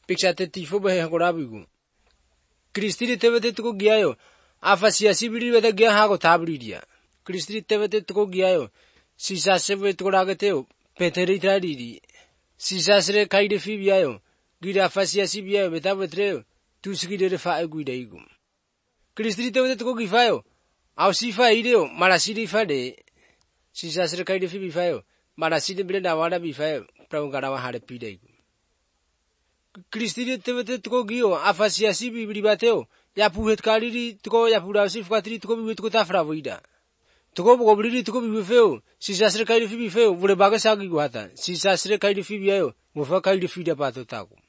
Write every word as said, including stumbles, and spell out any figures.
Piksate tifo bahe korabigu. Kristiri tebete tuko giayo. Afasiasi biri bete gia hago tabridia. Kristiri tebete tuko giayo. Sisase bete korageteo. Peteri taridi. Sisasre kaide fibiayo. Gira afasiasi biayo betabetreo. Tuskidere fae guidaigu. Kristiri tebete tuko gifayo. Au sifa ideo. Marasiri fade. Sisasre kaide fibifayo. Marasiri bile nawada bifayo. Pravungarawa hade pidaigu. Kristiri tebete tuko gio. Afasiasi bibiri bateo. Ya puhet kaliri tuko ya purasi fukatiri tuko biwe tuko tafra voida. Tuko bogobiri tuko biwe feo. Sisasre kaide fibi feo. Vure baga sagi guhata. Sisasre kaide fibi ayo. Mufa kaide fida pato taku.